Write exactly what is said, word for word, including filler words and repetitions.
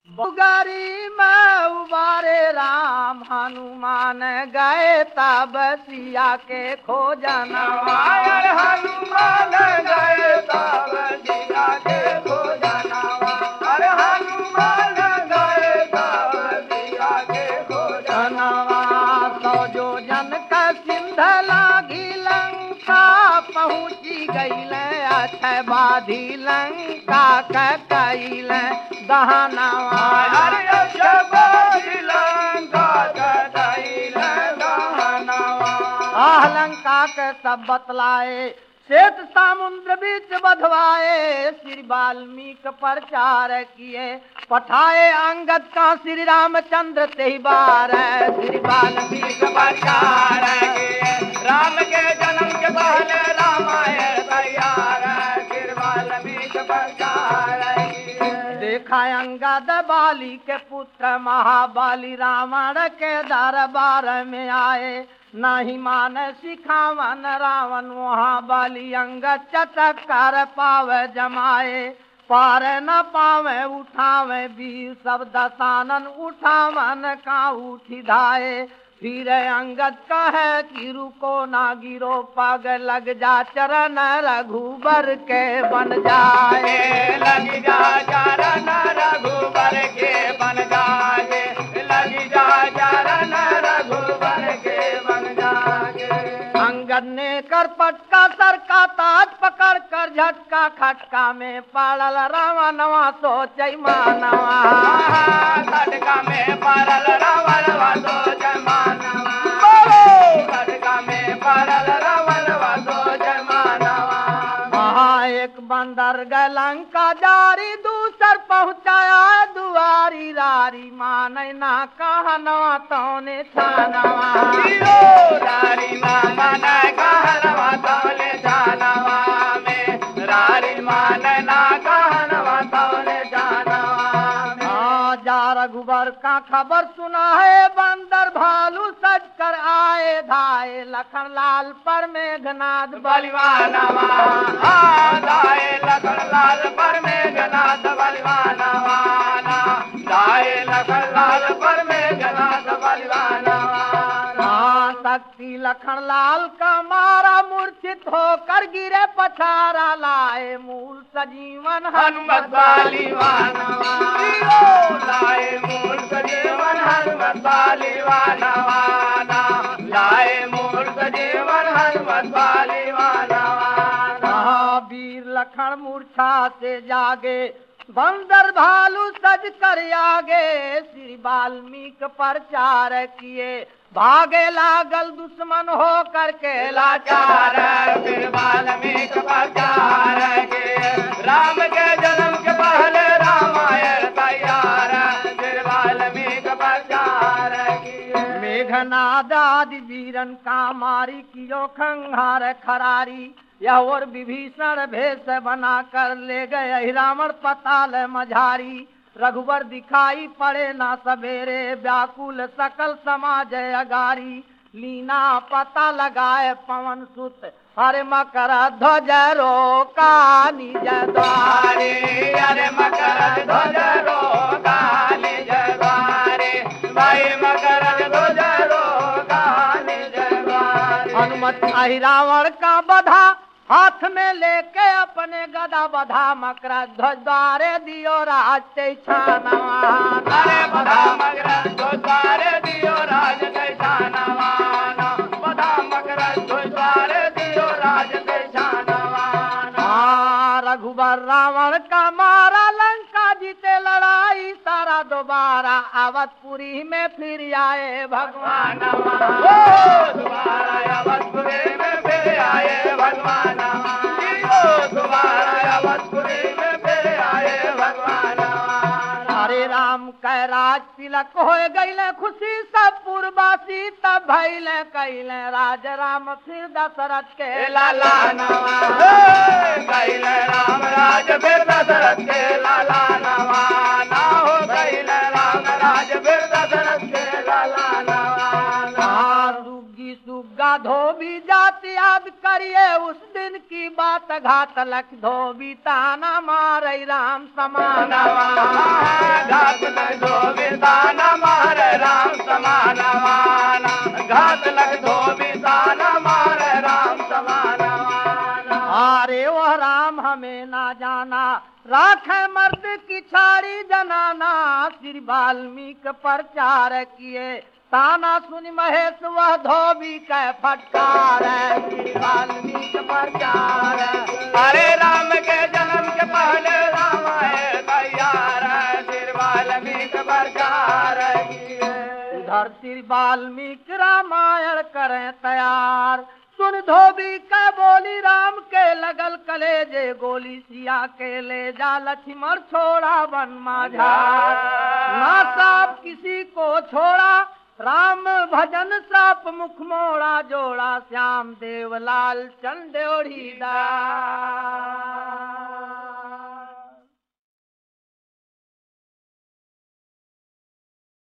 बुगारी में उबारे राम हनुमान गए तब सिया के खोजना हनुमान गए तब सिया के खोजना अरे हनुमान गए तब सिया के खोजना सौ जो जन का सिंध लागी लंका पहुँची गई अछ बाधी लंका कैल दहनवा लंका के सब बतलाए श्वेत समुद्र बीच बधवाए श्री वाल्मीकि प्रचार किए पठाए अंगद का श्री रामचंद्र ते बार श्री वाल्मीकि प्रचार किए राम के जन्म के पहले रामायण तैयार श्री वाल्मीकि प्रचार देखा अंगद बाली के पुत्र महाबाली रावण के दरबार में आए नहीं मान सिखावन रावण वहाँ बाली अंग चटक कर पावे जमाए पार न पावे उठावे वीर सब दसानन उठावन का उठी धाए फिर अंगद कहे कि रुको ना गिरो पग लग जा चरण रघुबर के बन जाए लग जा चरण रघुबर के बन जाए लग जा चरण रघुबर के बन जाए अंगद ने कर पटका सर का ताज पकड़ कर झटका खटका में पड़ल रावणवा सोच मानवा खटका में पड़ल रावणवा सोच मानवा खटका में पड़ल रावणवा सोच मानवा वहाँ एक बंदर गलंका जारी दूसर पहुँचाया दुआरी रारी माने ना कहनवा तौने छानवा रारी माना कहनवा तौने छानवा में रारी माने ना कहनवा तौने छानवा में जा रघुबर का खबर सुना है बंदर भालू सज कर आए धाए लखन लाल पर मेघनाथ बलवानवा दाए लखन लाल पर मेघनाथ बलवानवा दाए लखन लाल पर मेघनाथ बलवानवा शक्ति लखन लाल का मारा मूर्छित होकर गिरे पछारा लाए मूल सजीवन हनुमत बलवानवा लाए मूल सजीवन हनुमत बलवानवा लाए मूल सजीवन हनुमत बलवानवा वीर लखन मूर्छा से जागे बंदर भालू सज कर आगे श्री वाल्मीकि प्रचार किए भागे लागल दुश्मन हो करके लाचार फिर वाल्मीकि प्रचार किए राम के जन्म के पहले रामायण तैयार फिर वाल्मीकि प्रचार किए मेघनाद आदि वीरन का मारी कियो खंघार खरारी यह और विभीषण भेष बना कर ले गए रावण पताल मझारी रघुवर दिखाई पड़े ना सवेरे व्याकुल सकल समाज अगारी लीना पता लगाए पवन सुत हरे मकर ध्वज रोका निज द्वारे अरे मकर ध्वज रोका निज द्वारे भाई मकर ध्वज रोका निज द्वारे हनुमत आई रावण का बधा हाथ में लेके अपने गदा बधा मकर ध्वज द्वारे दियो राज ते छानवा अरे बधा मकर ध्वज द्वारे दियो राज ते छानवा बधा मकर ध्वज द्वारे दियो राज ते छानवा रघुबर रावण का मारा लंका जीते लड़ाई सारा दोबारा अवधपुरी में फिर आए भगवान दोबारा अवधपुरी में फिर आए भगवान दोबारा अवधपुरी में फिर आए भगवान हरे राम कै राज तिलक हो गईले खुशी सब पूर्वासी तब भैले कैले राज राम फिर दशरथ के लाला नवा कैले राम राज फिर दशरथ के लाला नवा ना हो कैले राम राज फिर दशरथ के लाला नवा सुग्गी सुग्गा धोबी जाति याद करिए उस दिन की बात घात लख धोबी ताना मारे राम समान घात मुनि जनाना श्री वाल्मीकि प्रचार किए ताना सुन महेश वह धोबी का फटकार श्री वाल्मीकि प्रचार। अरे राम के जन्म के पहले राम है तैयार श्री वाल्मीकि प्रचार किए। उधर श्री वाल्मीकि रामायण करें तैयार सुन धोबी का बोली राम के लगल कलेजे गोली सिया के ले जा लक्ष्मण छोड़ा वन माझार ना साप किसी को छोड़ा राम भजन साप मुख मोड़ा जोड़ा श्याम देवलाल चंदोड़ी दा।